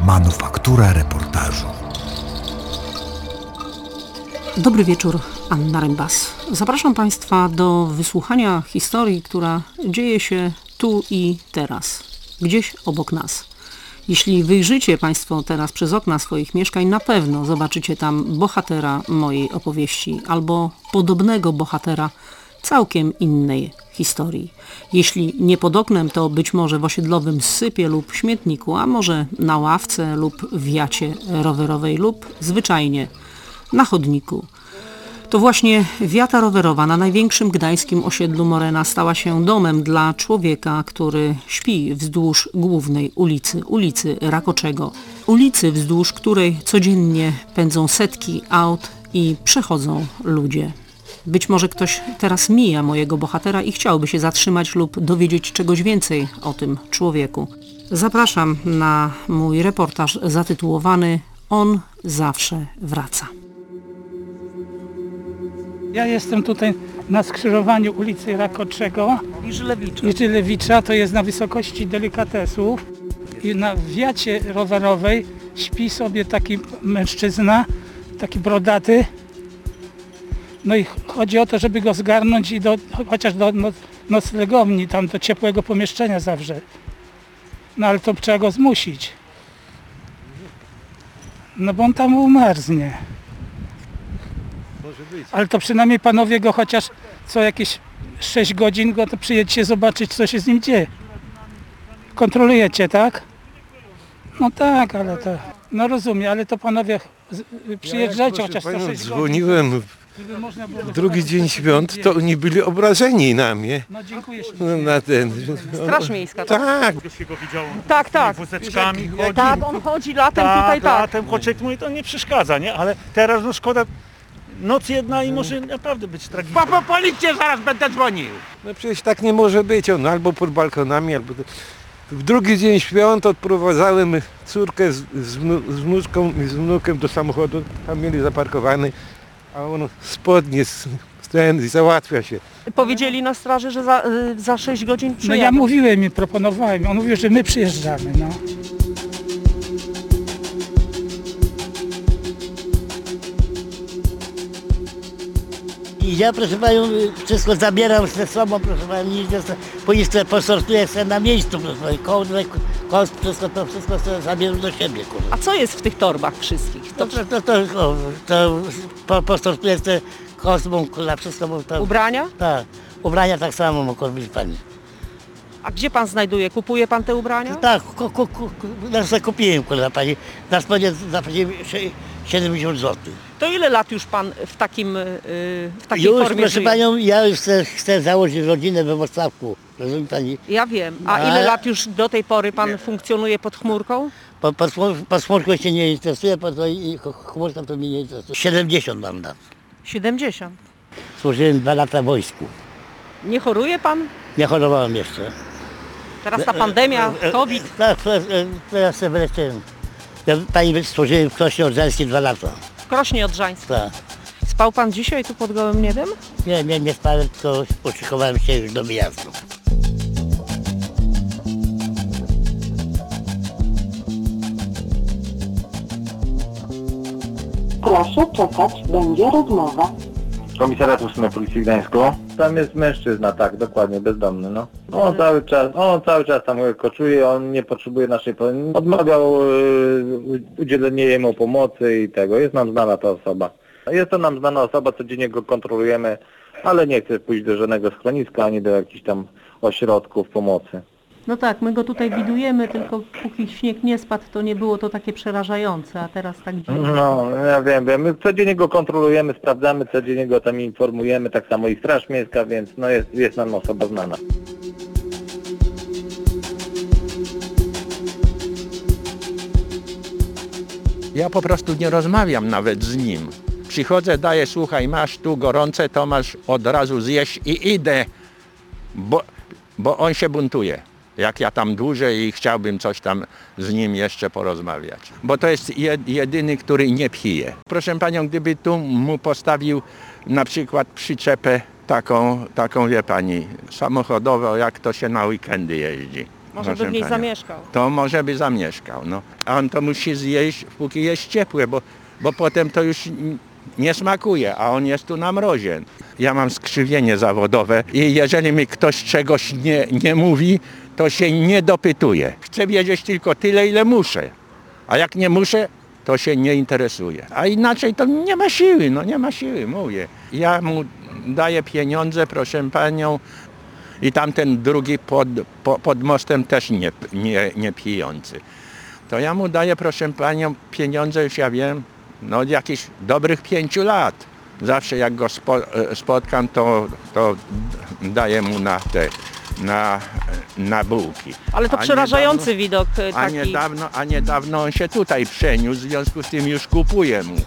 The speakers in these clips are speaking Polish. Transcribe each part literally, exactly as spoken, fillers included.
Manufaktura reportażu. Dobry wieczór, Anna Rembas. Zapraszam Państwa do wysłuchania historii, która dzieje się tu i teraz, gdzieś obok nas. Jeśli wyjrzycie Państwo teraz przez okna swoich mieszkań, na pewno zobaczycie tam bohatera mojej opowieści albo podobnego bohatera całkiem innej historii. Jeśli nie pod oknem, to być może w osiedlowym sypie lub śmietniku, a może na ławce lub w jacie rowerowej lub zwyczajnie na chodniku. To właśnie wiata rowerowa na największym gdańskim osiedlu Morena stała się domem dla człowieka, który śpi wzdłuż głównej ulicy, ulicy Rakoczego. Ulicy, wzdłuż której codziennie pędzą setki aut i przechodzą ludzie. Być może ktoś teraz mija mojego bohatera i chciałby się zatrzymać lub dowiedzieć czegoś więcej o tym człowieku. Zapraszam na mój reportaż zatytułowany On zawsze wraca. Ja jestem tutaj na skrzyżowaniu ulicy Rakoczego i Żylewicza. i Żylewicza, to jest na wysokości delikatesów. I na wiacie rowerowej śpi sobie taki mężczyzna, taki brodaty. No i chodzi o to, żeby go zgarnąć i do, chociaż do noclegowni, tam do ciepłego pomieszczenia zawsze. No ale to trzeba go zmusić. No bo on tam umarznie. Ale to przynajmniej panowie go chociaż co jakieś sześć godzin go to przyjedźcie zobaczyć, co się z nim dzieje. Kontrolujecie, tak? No tak, ale to... No rozumiem, ale to panowie przyjeżdżajcie ja, chociaż co sześć dzwoniłem godzin. w drugi dzień świąt, to oni byli obrażeni na mnie. No dziękuję No, na ten. Straż miejska, tak? Tak. Tak, tak. Wózeczkami chodzi. Tak, on chodzi latem tak, tutaj, tak. latem choczek mówi, to nie przeszkadza, nie? Ale teraz no szkoda, noc jedna i może naprawdę być tragiczna. Po, po policję zaraz będę dzwonił. No przecież tak nie może być. On albo pod balkonami, albo... W drugi dzień świąt odprowadzałem córkę z, z, wnu, z wnuczką i z wnukiem do samochodu. Tam mieli zaparkowany, a on spodnie z, z ten i załatwia się. Powiedzieli na straży, że za, y, za sześć godzin No przyjadą. ja mówiłem i proponowałem, on mówił, że my przyjeżdżamy, no. I ja, proszę panią, wszystko zabieram ze sobą, proszę panią, pójdę, posortuję sobie na miejscu, proszę panią, kołdrę, kost, wszystko to wszystko sobie zabieram do siebie, kurde. A co jest w tych torbach wszystkich? To, To, to, to, to, to po, posortuję sobie kostmą, kurde, wszystko, bo to... ubrania? Tak, ubrania tak samo, kurde, pani. A gdzie pan znajduje? Kupuje pan te ubrania? Tak, ku, ku, ku, ja sobie kupiłem, kurde, pani, na spodnie zapłaciłem siedemdziesiąt złotych. To ile lat już pan w takim y, w takiej Już, formie proszę żyje? panią, ja już chcę, chcę założyć rodzinę we Wrocławku, rozumie pani? Ja wiem. A A- ile lat już do tej pory pan funkcjonuje pod chmurką? Po, po, po smutku się nie interesuje, po to i chmurka to mnie nie interesuje. siedemdziesiąt mam lat. siedemdziesiąt. Służyłem dwa lata w wojsku. Nie choruje pan? Nie chorowałem jeszcze. Teraz ta pandemia, COVID. Tak, teraz się wyleczyłem. Ja, pani, służyłem w Krośnie Odrzańskiej dwa lata. W Krośnie Odrzańskiej. Tak. Spał pan dzisiaj tu pod gołym niebem? Nie, nie, nie spałem, tylko uszykowałem się już do wyjazdu. Proszę czekać, będzie rozmowa. Komisariat ósmy Policji Gdańsku. Tam jest mężczyzna, tak, dokładnie, bezdomny, no. On cały czas, on cały czas tam koczuje, on nie potrzebuje naszej pomocy. Odmawiał yy, udzielenie jemu pomocy i tego. Jest nam znana ta osoba. Jest to nam znana osoba, codziennie go kontrolujemy, ale nie chce pójść do żadnego schroniska, ani do jakichś tam ośrodków pomocy. No tak, my go tutaj widujemy, tylko póki śnieg nie spadł, to nie było to takie przerażające, a teraz tak dziwnie. No, ja wiem, wiem. My codziennie go kontrolujemy, sprawdzamy, codziennie go tam informujemy, tak samo i Straż Miejska, więc no jest, jest nam osoba znana. Ja po prostu nie rozmawiam nawet z nim. Przychodzę, daję, słuchaj, masz tu gorące, to masz od razu zjeść i idę, bo, bo on się buntuje. Jak ja tam dłużej i chciałbym coś tam z nim jeszcze porozmawiać. Bo to jest jedyny, który nie pije. Proszę panią, gdyby tu mu postawił na przykład przyczepę taką, taką wie pani, samochodową, jak to się na weekendy jeździ. Może by proszę w niej panią. zamieszkał. To może by zamieszkał, no. A on to musi zjeść, póki jest ciepłe, bo, bo potem to już n- nie smakuje, a on jest tu na mrozie. Ja mam skrzywienie zawodowe i jeżeli mi ktoś czegoś nie, nie mówi, to się nie dopytuje. Chcę wiedzieć tylko tyle, ile muszę. A jak nie muszę, to się nie interesuje. A inaczej to nie ma siły, no nie ma siły, mówię. Ja mu daję pieniądze, proszę panią, i tamten drugi pod, po, pod mostem też nie, nie, nie pijący. To ja mu daję, proszę panią, pieniądze, już ja wiem, no od jakichś dobrych pięciu lat. Zawsze jak go spo, spotkam, to, to daję mu na te, na, na bułki. Ale to A przerażający niedawno, widok y, a taki. niedawno, a niedawno on się tutaj przeniósł, w związku z tym już kupuję mu.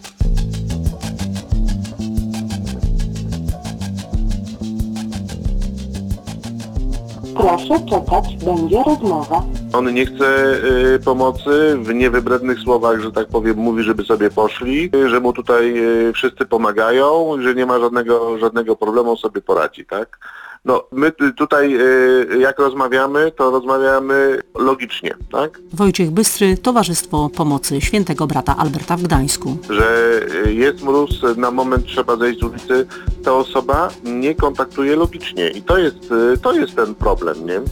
Proszę czekać, będzie rozmowa. On nie chce y, pomocy, w niewybrednych słowach, że tak powiem, mówi, żeby sobie poszli, y, że mu tutaj y, wszyscy pomagają, że nie ma żadnego, żadnego problemu, on sobie poradzi, tak? No, my y, tutaj y, jak rozmawiamy, to rozmawiamy logicznie, tak? Wojciech Bystry, Towarzystwo Pomocy Świętego Brata Alberta w Gdańsku. Że y, jest mróz, na moment trzeba zejść z ulicy, ta osoba nie kontaktuje logicznie i to jest, y, to jest ten problem, nie?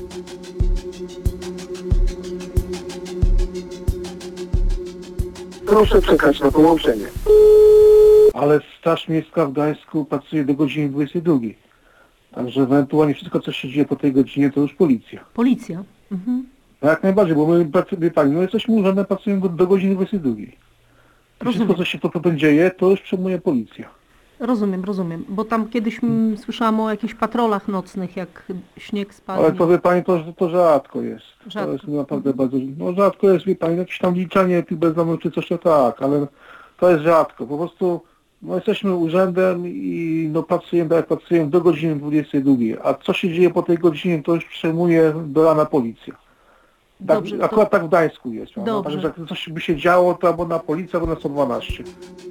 Proszę czekać na połączenie. Ale Straż Miejska w Gdańsku pracuje do godziny dwudziestej drugiej. Także ewentualnie wszystko, co się dzieje po tej godzinie, to już policja. Policja. Mhm. Jak najbardziej, bo my, wie pani, no jesteśmy urzędem, pracujemy do godziny dwudziestej drugiej. Rozumiem. Wszystko, co się to potem dzieje, to już przejmuje policja. Rozumiem, rozumiem. Bo tam kiedyś mm, słyszałam o jakichś patrolach nocnych, jak śnieg spadnie. Ale to wie pani, to, to rzadko jest. Rzadko. To jest naprawdę bardzo, no rzadko jest, wie pani, jakieś tam liczenie bezdomnych czy coś, to tak, ale to jest rzadko. Po prostu no jesteśmy urzędem i no pracujemy, jak pracujemy do godziny dwudziestej drugiej, a co się dzieje po tej godzinie, to już przejmuje do rana policja. Tak, Dobrze, to- akurat tak w Gdańsku jest. No, Dobrze. także jak coś by się działo, to albo na policję, albo na sto dwanaście.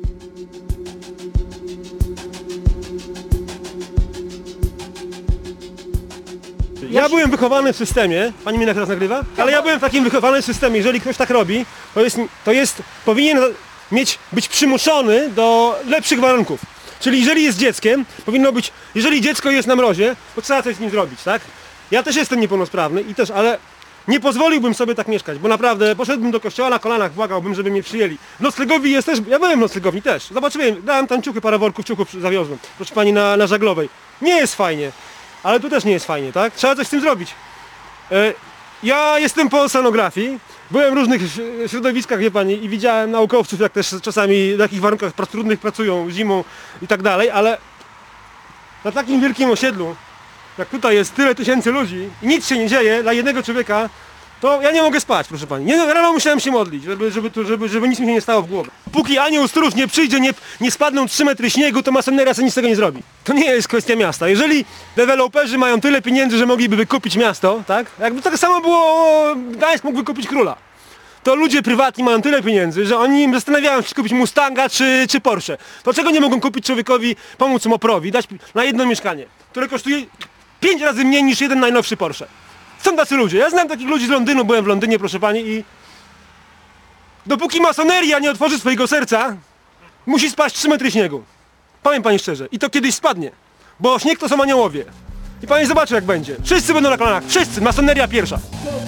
Ja byłem wychowany w systemie, pani mnie teraz nagrywa, ale ja byłem w takim wychowanym systemie, jeżeli ktoś tak robi, to jest, to jest, powinien mieć, być przymuszony do lepszych warunków. Czyli jeżeli jest dzieckiem, powinno być, jeżeli dziecko jest na mrozie, to trzeba coś z nim zrobić, tak? Ja też jestem niepełnosprawny i też, ale nie pozwoliłbym sobie tak mieszkać, bo naprawdę poszedłbym do kościoła na kolanach, błagałbym, żeby mnie przyjęli. W noclegowi jest też, ja byłem w noclegowni też, zobaczyłem, dałem tam ciuchy, parę worków ciuchów zawiozłem, proszę pani, na, na Żaglowej. Nie jest fajnie. Ale tu też nie jest fajnie, tak? Trzeba coś z tym zrobić. E, ja jestem po oceanografii, byłem w różnych ś- środowiskach, wie pani, i widziałem naukowców, jak też czasami w jakich warunkach prac trudnych pracują zimą i tak dalej, ale na takim wielkim osiedlu, jak tutaj jest tyle tysięcy ludzi i nic się nie dzieje dla jednego człowieka, to ja nie mogę spać, proszę pani. Nie, rano musiałem się modlić, żeby, żeby, tu- żeby, żeby nic mi się nie stało w głowie. Póki anioł stróż nie przyjdzie, nie, nie spadną trzy metry śniegu, to masoneria sobie nic z tego nie zrobi. To nie jest kwestia miasta. Jeżeli deweloperzy mają tyle pieniędzy, że mogliby wykupić miasto, tak? Jakby tak samo było, Gdańsk mógł wykupić króla. To ludzie prywatni mają tyle pieniędzy, że oni zastanawiają się, czy kupić Mustanga czy, czy Porsche. To czego nie mogą kupić człowiekowi, pomóc Moprowi, dać na jedno mieszkanie, które kosztuje pięć razy mniej niż jeden najnowszy Porsche. Są tacy ludzie. Ja znam takich ludzi z Londynu, byłem w Londynie, proszę pani, i dopóki masoneria nie otworzy swojego serca, musi spaść trzy metry śniegu. Powiem pani szczerze. I to kiedyś spadnie. Bo śnieg to są aniołowie. I pani zobaczy, jak będzie. Wszyscy będą na kolanach. Wszyscy. Masoneria pierwsza.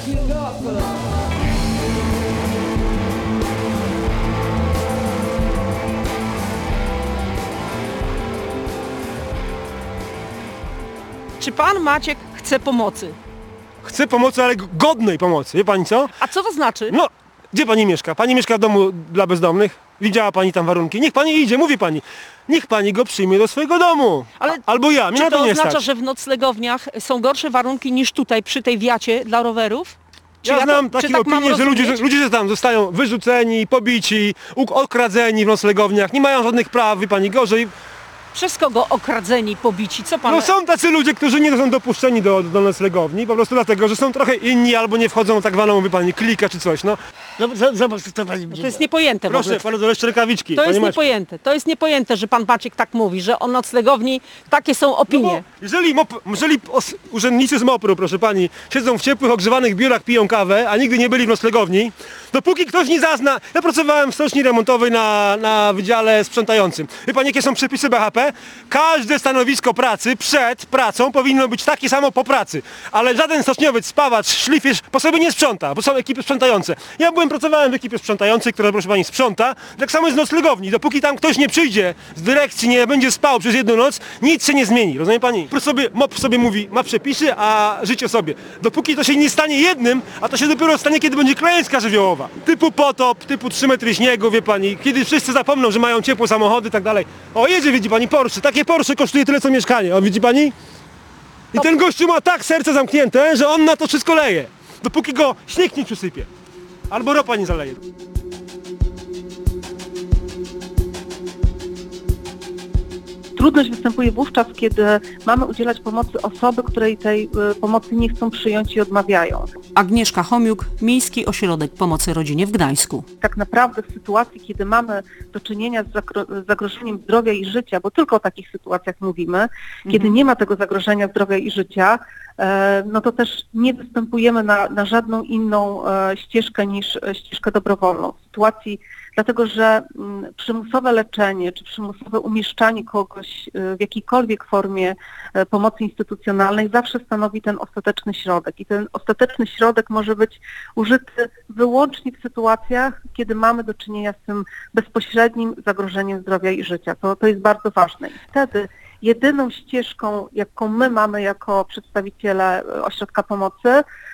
Czy pan Maciek chce pomocy? Chcę pomocy, ale godnej pomocy. Wie pani co? A co to znaczy? No, gdzie pani mieszka? Pani mieszka w domu dla bezdomnych? Widziała pani tam warunki? Niech pani idzie, mówi pani. Niech pani go przyjmie do swojego domu. Ale A, albo ja, mnie Czy na to to nie oznacza, stać. że w noclegowniach są gorsze warunki niż tutaj przy tej wiacie dla rowerów? Czy Ja to- znam czy takie tak mam opinie, że ludzie, rozumieć? ludzie tam zostają wyrzuceni, pobici, uk- okradzeni w noclegowniach, nie mają żadnych praw, wie pani, gorzej. Przez kogo okradzeni, pobici? Co pan... No są tacy ludzie, którzy nie są dopuszczeni do, do noclegowni, po prostu dlatego, że są trochę inni albo nie wchodzą w tak zwaną, wie pani, klikę czy coś, no. Zobacz, co pani To jest niepojęte w Proszę, ogóle. panu dodać rękawiczki. To jest Maćku. niepojęte. To jest niepojęte, że pan Maciek tak mówi, że o noclegowni takie są opinie. No jeżeli mop, jeżeli os, urzędnicy z mopru, proszę pani, siedzą w ciepłych, ogrzewanych biurach, piją kawę, a nigdy nie byli w noclegowni, dopóki ktoś nie zazna... Ja pracowałem w stoczni remontowej na, na wydziale sprzątającym. Wie pani, jakie są przepisy B H P? Każde stanowisko pracy przed pracą powinno być takie samo po pracy. Ale żaden stoczniowiec, spawacz, szlifierz po sobie nie sprząta, bo są ekipy sprzątające. Ja byłem, pracowałem w ekipie sprzątającej, która, proszę pani, sprząta. Tak samo jest z noclegowni. Dopóki tam ktoś nie przyjdzie z dyrekcji, nie będzie spał przez jedną noc, nic się nie zmieni. Rozumie pani? Po sobie, mop sobie mówi, ma przepisy, a życie sobie. Dopóki to się nie stanie jednym, a to się dopiero stanie, kiedy będzie klęska żywiołowa. Typu potop, typu trzy metry śniegu, wie pani. Kiedy wszyscy zapomną, że mają ciepłe samochody i tak dalej. O, jedzie, widzi pani, Porsche. Takie Porsche kosztuje tyle, co mieszkanie. O, widzi pani? I ten gościu ma tak serce zamknięte, że on na to wszystko leje. Dopóki go śnieg nie przysypie. Albo ropa nie zaleje. Trudność występuje wówczas, kiedy mamy udzielać pomocy osoby, której tej y, pomocy nie chcą przyjąć i odmawiają. Agnieszka Chomiuk, Miejski Ośrodek Pomocy Rodzinie w Gdańsku. Tak naprawdę w sytuacji, kiedy mamy do czynienia z zagro- zagrożeniem zdrowia i życia, bo tylko o takich sytuacjach mówimy, mhm. kiedy nie ma tego zagrożenia zdrowia i życia, e, no to też nie występujemy na, na żadną inną e, ścieżkę niż e, ścieżkę dobrowolną. W sytuacji Dlatego, że mm, przymusowe leczenie czy przymusowe umieszczanie kogoś y, w jakiejkolwiek formie y, pomocy instytucjonalnej zawsze stanowi ten ostateczny środek. I ten ostateczny środek może być użyty wyłącznie w sytuacjach, kiedy mamy do czynienia z tym bezpośrednim zagrożeniem zdrowia i życia. To, to jest bardzo ważne. I wtedy jedyną ścieżką, jaką my mamy jako przedstawiciele ośrodka pomocy,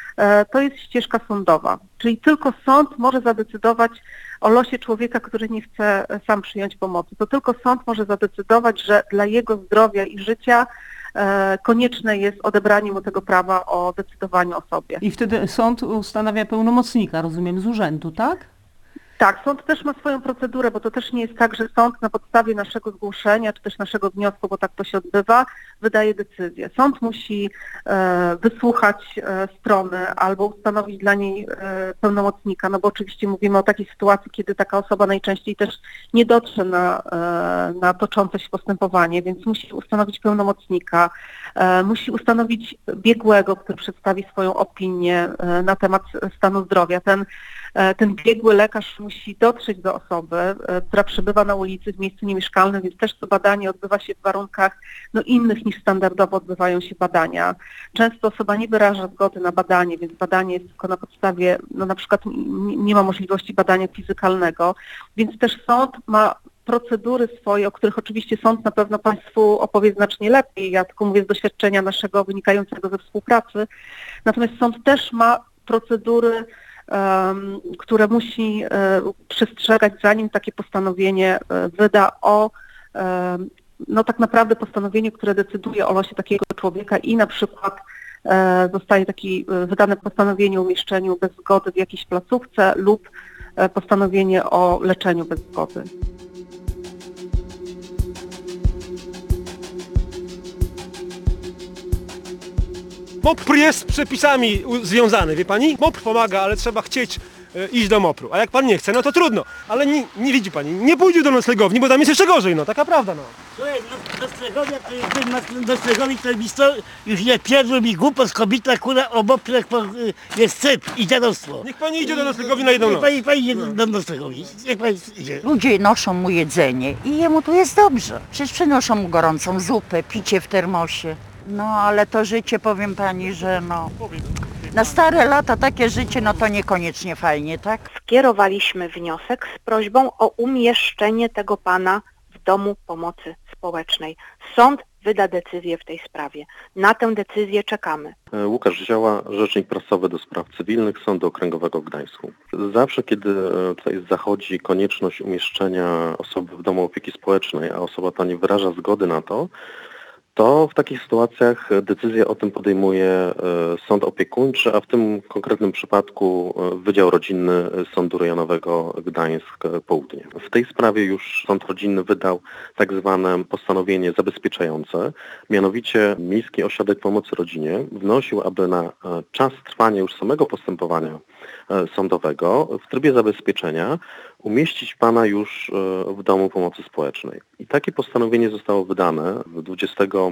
to jest ścieżka sądowa. Czyli tylko sąd może zadecydować o losie człowieka, który nie chce sam przyjąć pomocy. To tylko sąd może zadecydować, że dla jego zdrowia i życia e, konieczne jest odebranie mu tego prawa o decydowaniu o sobie. I wtedy sąd ustanawia pełnomocnika, rozumiem, z urzędu, tak? Tak, sąd też ma swoją procedurę, bo to też nie jest tak, że sąd na podstawie naszego zgłoszenia czy też naszego wniosku, bo tak to się odbywa, wydaje decyzję. Sąd musi e, wysłuchać e, strony albo ustanowić dla niej e, pełnomocnika, no bo oczywiście mówimy o takiej sytuacji, kiedy taka osoba najczęściej też nie dotrze na, e, na toczące się postępowanie, więc musi ustanowić pełnomocnika, e, musi ustanowić biegłego, który przedstawi swoją opinię e, na temat stanu zdrowia. Ten Ten biegły lekarz musi dotrzeć do osoby, która przebywa na ulicy w miejscu niemieszkalnym, więc też to badanie odbywa się w warunkach no, innych niż standardowo odbywają się badania. Często osoba nie wyraża zgody na badanie, więc badanie jest tylko na podstawie, no na przykład nie, nie ma możliwości badania fizykalnego, więc też sąd ma procedury swoje, o których oczywiście sąd na pewno Państwu opowie znacznie lepiej, ja tylko mówię z doświadczenia naszego wynikającego ze współpracy, natomiast sąd też ma procedury, Um, które musi um, przestrzegać, zanim takie postanowienie um, wyda o, um, no tak naprawdę postanowieniu, które decyduje o losie takiego człowieka i na przykład um, zostaje taki um, wydane postanowienie o umieszczeniu bez zgody w jakiejś placówce lub um, postanowienie o leczeniu bez zgody. MOPR jest z przepisami związany, wie pani? MOPR pomaga, ale trzeba chcieć e, iść do MOPR-u. A jak pan nie chce, no to trudno. Ale nie, nie widzi pani, nie pójdzie do noclegowni, bo tam jest jeszcze gorzej, no taka prawda, no. Słuchaj, no, noclegownia to jest na noclegowni, to mi sto, już nie pierdol mi głupot, kobieta, kura, obok, jest syp i dziadostwo. Niech pani idzie do noclegowni na jedną noc. Niech pani, pani idzie do noclegowni, niech pani idzie. Ludzie noszą mu jedzenie i jemu tu jest dobrze. Przecież przynoszą mu gorącą zupę, picie w termosie. No ale to życie, powiem pani, że no, na stare lata takie życie, no to niekoniecznie fajnie, tak? Skierowaliśmy wniosek z prośbą o umieszczenie tego pana w domu pomocy społecznej. Sąd wyda decyzję w tej sprawie. Na tę decyzję czekamy. Łukasz Zioła, rzecznik prasowy do spraw cywilnych Sądu Okręgowego w Gdańsku. Zawsze, kiedy tutaj zachodzi konieczność umieszczenia osoby w domu opieki społecznej, a osoba ta nie wyraża zgody na to, to w takich sytuacjach decyzję o tym podejmuje sąd opiekuńczy, a w tym konkretnym przypadku Wydział Rodzinny Sądu Rejonowego Gdańsk Południe. W tej sprawie już sąd rodzinny wydał tak zwane postanowienie zabezpieczające, mianowicie Miejski Ośrodek Pomocy Rodzinie wnosił, aby na czas trwania już samego postępowania sądowego w trybie zabezpieczenia umieścić pana już w domu pomocy społecznej. I takie postanowienie zostało wydane dwudziestego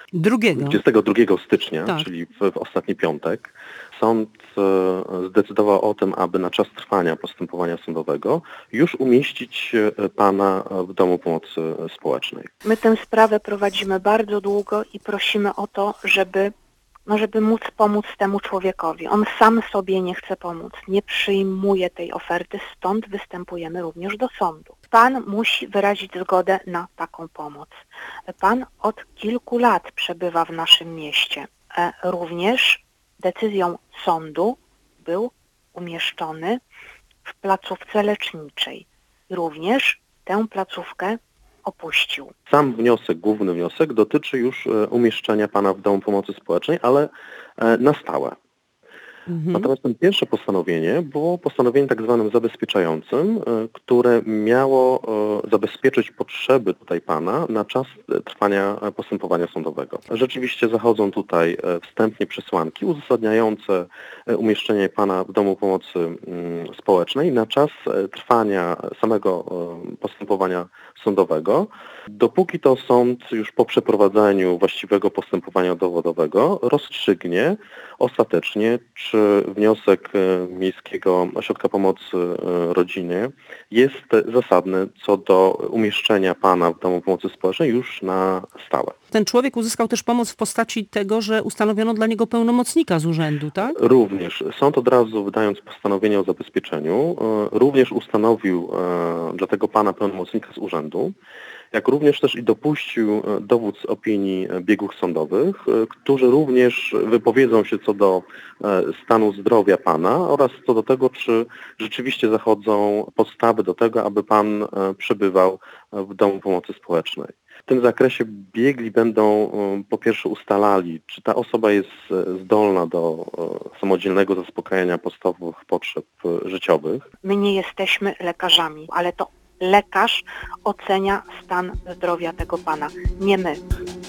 drugiego stycznia, tak. czyli w, w ostatni piątek. Sąd zdecydował o tym, aby na czas trwania postępowania sądowego już umieścić pana w domu pomocy społecznej. My tę sprawę prowadzimy bardzo długo i prosimy o to, żeby no żeby móc pomóc temu człowiekowi. On sam sobie nie chce pomóc, nie przyjmuje tej oferty, stąd występujemy również do sądu. Pan musi wyrazić zgodę na taką pomoc. Pan od kilku lat przebywa w naszym mieście. Również decyzją sądu był umieszczony w placówce leczniczej. Również tę placówkę opuścił. Sam wniosek, główny wniosek dotyczy już umieszczenia pana w domu pomocy społecznej, ale na stałe. Mhm. Natomiast to pierwsze postanowienie było postanowieniem tak zwanym zabezpieczającym, które miało zabezpieczyć potrzeby tutaj pana na czas trwania postępowania sądowego. Rzeczywiście zachodzą tutaj wstępnie przesłanki uzasadniające umieszczenie pana w domu pomocy społecznej na czas trwania samego postępowania sądowego, dopóki to sąd już po przeprowadzeniu właściwego postępowania dowodowego rozstrzygnie ostatecznie, czy wniosek Miejskiego Ośrodka Pomocy Rodzinie jest zasadny co do umieszczenia pana w domu pomocy społecznej już na stałe. Ten człowiek uzyskał też pomoc w postaci tego, że ustanowiono dla niego pełnomocnika z urzędu, tak? Również. Sąd od razu, wydając postanowienie o zabezpieczeniu, również ustanowił dla tego pana pełnomocnika z urzędu, jak również też i dopuścił dowód z opinii biegłych sądowych, którzy również wypowiedzą się co do stanu zdrowia pana oraz co do tego, czy rzeczywiście zachodzą podstawy do tego, aby pan przebywał w domu pomocy społecznej. W tym zakresie biegli będą po pierwsze ustalali, czy ta osoba jest zdolna do samodzielnego zaspokajania podstawowych potrzeb życiowych. My nie jesteśmy lekarzami, ale to lekarz ocenia stan zdrowia tego pana, nie my.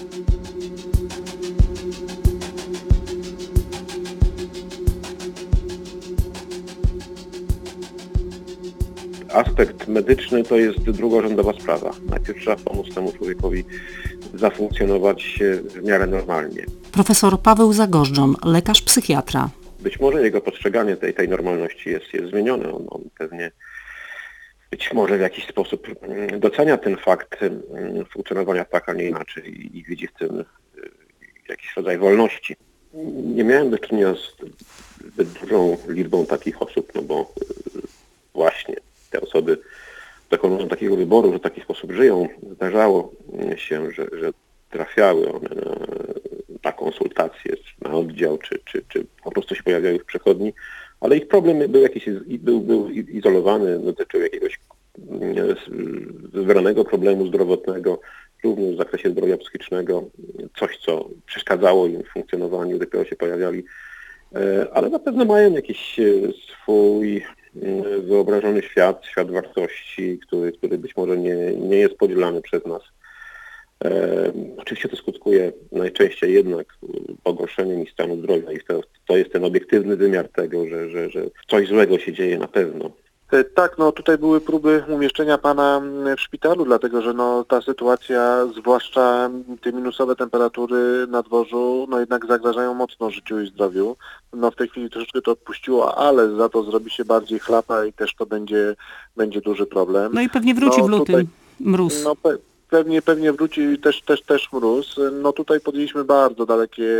Aspekt medyczny to jest drugorzędowa sprawa. Najpierw trzeba pomóc temu człowiekowi zafunkcjonować w miarę normalnie. Profesor Paweł Zagorzdzon, lekarz psychiatra. Być może jego postrzeganie tej, tej normalności jest, jest zmienione. On, on pewnie być może w jakiś sposób docenia ten fakt funkcjonowania tak, a nie inaczej i, i widzi w tym jakiś rodzaj wolności. Nie miałem do czynienia z zbyt dużą liczbą takich osób, no bo właśnie te osoby dokonują takiego wyboru, że w taki sposób żyją. Zdarzało się, że, że trafiały one na, na konsultacje, na oddział, czy, czy, czy po prostu się pojawiały w przechodni, ale ich problem był jakiś był, był izolowany, dotyczył jakiegoś wybranego problemu zdrowotnego, również w zakresie zdrowia psychicznego, coś, co przeszkadzało im w funkcjonowaniu, dopiero się pojawiali, ale na pewno mają jakiś swój wyobrażony świat, świat wartości, który, który być może nie, nie jest podzielany przez nas. E, oczywiście to skutkuje najczęściej jednak pogorszeniem ich stanu zdrowia i to, to jest ten obiektywny wymiar tego, że, że, że coś złego się dzieje na pewno. Tak, no tutaj były próby umieszczenia pana w szpitalu, dlatego że no ta sytuacja, zwłaszcza te minusowe temperatury na dworzu, no jednak zagrażają mocno życiu i zdrowiu. No w tej chwili troszeczkę to odpuściło, ale za to zrobi się bardziej chlapa i też to będzie, będzie duży problem. No i pewnie wróci no, w lutym tutaj, mróz. No, pe- Pewnie, pewnie wróci też, też, też mróz. No tutaj podjęliśmy bardzo dalekie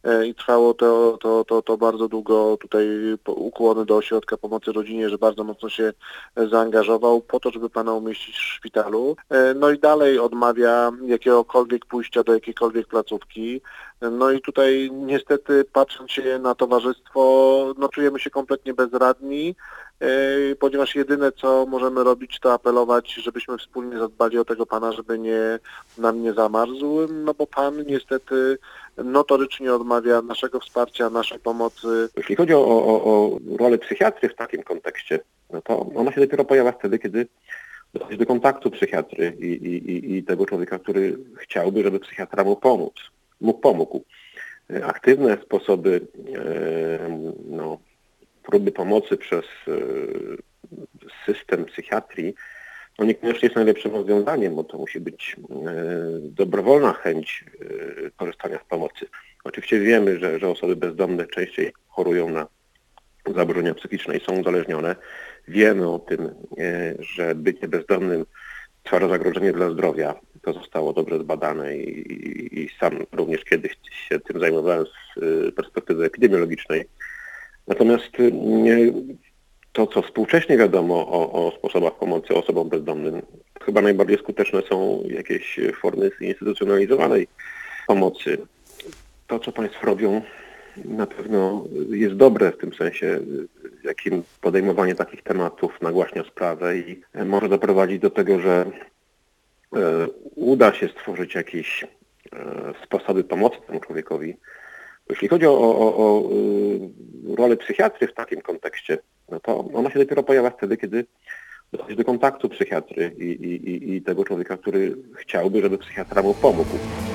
i trwało to, to, to, to bardzo długo, tutaj ukłony do Ośrodka Pomocy Rodzinie, że bardzo mocno się zaangażował po to, żeby pana umieścić w szpitalu. No i dalej odmawia jakiegokolwiek pójścia do jakiejkolwiek placówki. No i tutaj niestety, patrząc się na towarzystwo, no czujemy się kompletnie bezradni, ponieważ jedyne co możemy robić, to apelować, żebyśmy wspólnie zadbali o tego pana, żeby nie, nam nie zamarzł, no bo pan niestety notorycznie odmawia naszego wsparcia, naszej pomocy. Jeśli chodzi o, o, o rolę psychiatry w takim kontekście, no to ona się dopiero pojawia wtedy, kiedy dochodzi do kontaktu psychiatry i, i, i tego człowieka, który chciałby, żeby psychiatra mu pomóc, mógł pomógł. Aktywne sposoby no, próby pomocy przez system psychiatrii, no niekoniecznie jest najlepszym rozwiązaniem, bo to musi być dobrowolna chęć korzystania z pomocy. Oczywiście wiemy, że, że osoby bezdomne częściej chorują na zaburzenia psychiczne i są uzależnione. Wiemy o tym, że bycie bezdomnym stwarza zagrożenie dla zdrowia. To zostało dobrze zbadane i, i, i sam również kiedyś się tym zajmowałem z perspektywy epidemiologicznej. Natomiast to, co współcześnie wiadomo o, o sposobach pomocy osobom bezdomnym, chyba najbardziej skuteczne są jakieś formy zinstytucjonalizowanej pomocy. To, co państwo robią, na pewno jest dobre w tym sensie, w jakim podejmowanie takich tematów nagłaśnia sprawę i może doprowadzić do tego, że uda się stworzyć jakieś sposoby pomocy temu człowiekowi. Jeśli chodzi o, o, o rolę psychiatry w takim kontekście, no to ona się dopiero pojawia wtedy, kiedy dochodzi do kontaktu psychiatry i, i, i tego człowieka, który chciałby, żeby psychiatra mu pomógł.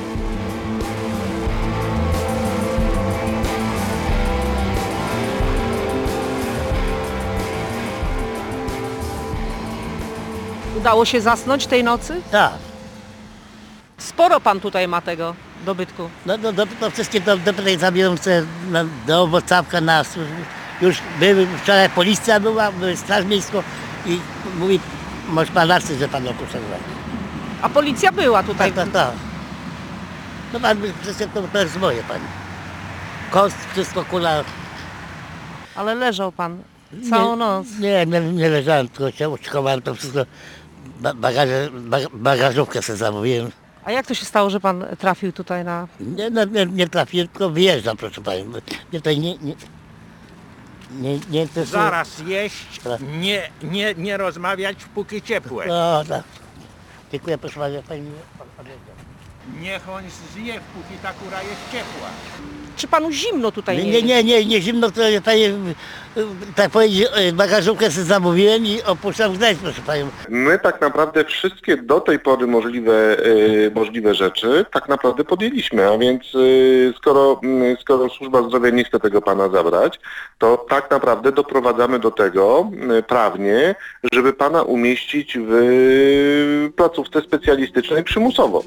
Udało się zasnąć tej nocy? Tak. Sporo pan tutaj ma tego dobytku. No, no, no, no wszystkie do, do tutaj zabieram sobie na, do Owocawka na już były, wczoraj policja była, były straż miejską i mówi, może pan rację, że pan opuszcza. A policja była tutaj? Tak, tak, tak. No pan, wszystko to, to jest moje, pani. Kost, wszystko, kula. Ale leżał pan całą nie, noc. Nie, nie, nie leżałem, tylko się uszykowałem to wszystko, bagaże, bagażówkę sobie zamówiłem. A jak to się stało, że pan trafił tutaj na... Nie, no, nie, nie trafiłem, tylko wyjeżdżam, proszę pani. Nie, tutaj nie, nie, nie, nie to Zaraz jeść, nie, nie, nie rozmawiać, póki ciepłe. No tak. Dziękuję, proszę pani. pani Niech on zje, póki ta kura jest ciepła. Czy panu zimno tutaj nie, nie, nie, nie, nie zimno, to pani, tak powiedzieć, bagażówkę sobie zamówiłem i opuszczam gdzieś, proszę panią. My tak naprawdę wszystkie do tej pory możliwe, y, możliwe rzeczy tak naprawdę podjęliśmy, a więc y, skoro, y, skoro Służba Zdrowia nie chce tego pana zabrać, to tak naprawdę doprowadzamy do tego y, prawnie, żeby pana umieścić w y, placówce specjalistycznej przymusowo.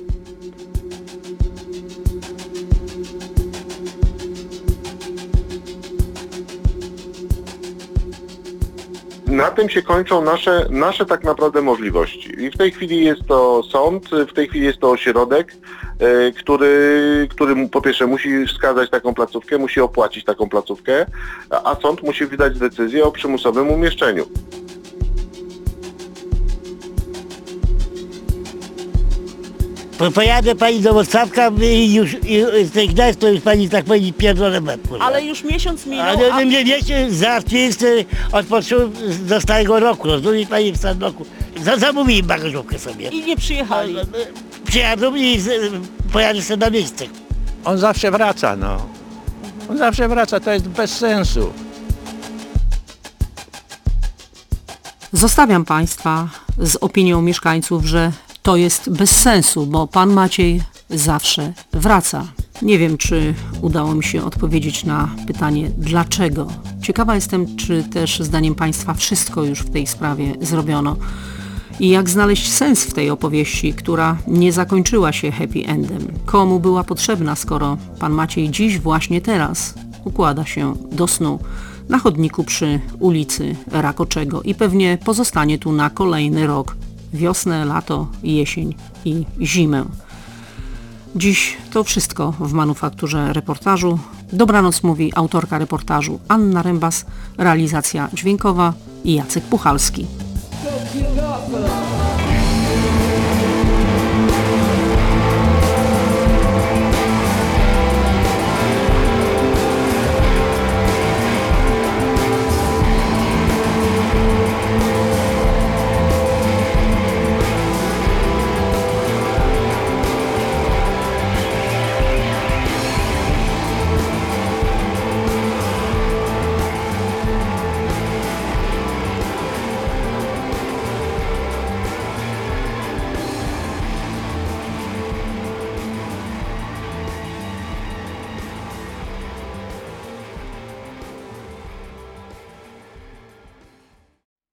Na tym się kończą nasze, nasze tak naprawdę możliwości. I w tej chwili jest to sąd, w tej chwili jest to ośrodek, e, który, który po pierwsze musi wskazać taką placówkę, musi opłacić taką placówkę, a, a sąd musi wydać decyzję o przymusowym umieszczeniu. Pojadę pani do Wrocławka i już i z tej Gdańsk to już pani tak pani pierdolę bet. Ale już miesiąc minął, Ale a... nie wiecie, załatwiłem sobie, odpocząłem do starego roku, rozumie pani, w starym roku. Zamówiłem bagażówkę sobie. I nie przyjechali. Przyjadą i pojadę sobie na miejsce. On zawsze wraca, no. On zawsze wraca, to jest bez sensu. Zostawiam Państwa z opinią mieszkańców, że to jest bez sensu, bo pan Maciej zawsze wraca. Nie wiem, czy udało mi się odpowiedzieć na pytanie dlaczego. Ciekawa jestem, czy też zdaniem Państwa wszystko już w tej sprawie zrobiono i jak znaleźć sens w tej opowieści, która nie zakończyła się happy endem. Komu była potrzebna, skoro pan Maciej dziś, właśnie teraz, układa się do snu na chodniku przy ulicy Rakoczego i pewnie pozostanie tu na kolejny rok. Wiosnę, lato, jesień i zimę. Dziś to wszystko w Manufakturze Reportażu. Dobranoc mówi autorka reportażu Anna Rembas, realizacja dźwiękowa i Jacek Puchalski.